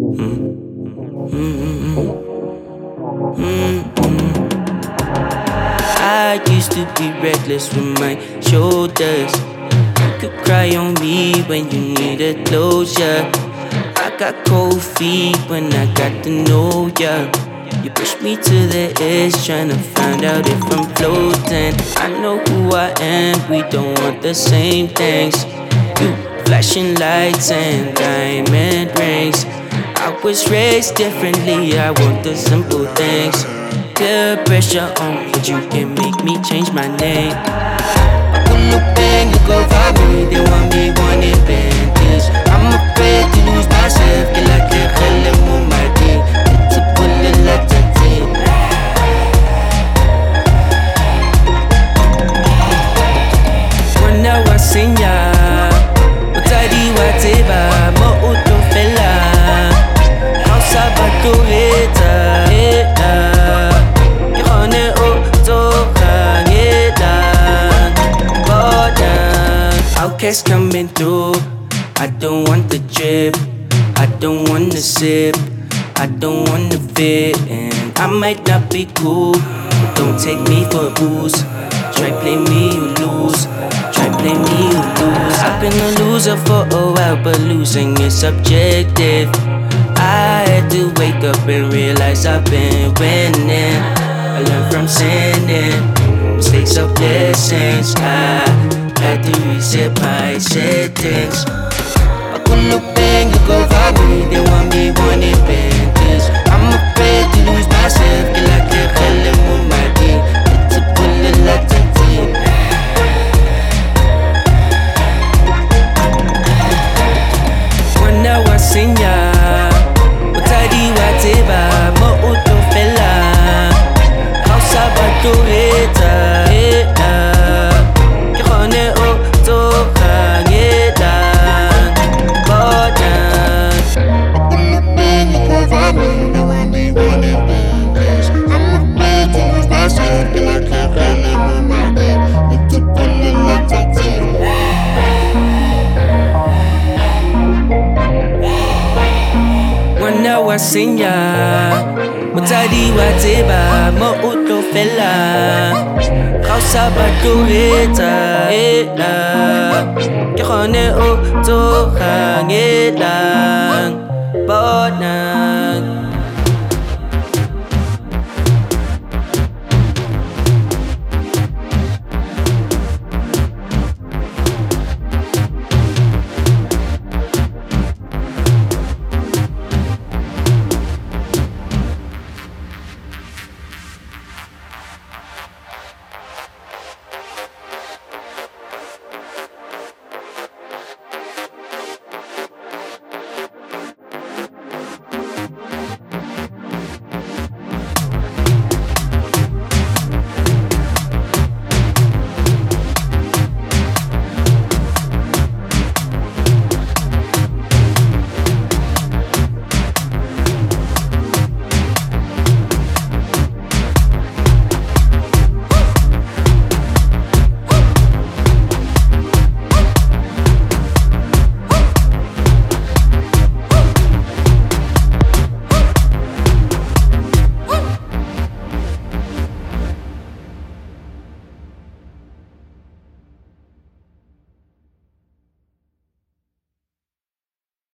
I used to be reckless with my shoulders. You could cry on me when you needed closure. I got cold feet when I got to know ya. You pushed me to the edge, tryna find out if I'm floating. I know who I am, we don't want the same things. You flashing lights and diamond rings. I was raised differently, I want the simple things. Put pressure on, but you can make me change my name. I pull up and you go for me, they want me wanting Bentleys. I'm afraid to lose myself, get like a hell on my day. It's a bullet like a team. Wana wasinya, utadi wateba, mo utofela. Hausa batureta, outcasts coming through. I don't want the drip, I don't want the sip, I don't want the fit, and I might not be cool, but don't take me for a boost. Try play me, you lose. Try play me, you lose. I've been a loser for a while, but losing is subjective. I had to wake up and realize I've been winning. I learned from sinning, mistakes are blessings. I had to reset my settings. I pull up and you go for me, they want me wanting Bentleys. I'm afraid to lose myself, get like a hell on my day. It's a bullet like a team. Wana wasinya, utadi wateba, mo utofela. Hausa batureta, wasinya, utadi wateba, mo utofela. Hausa batureta, ke kgone o tsoga ngelang bona.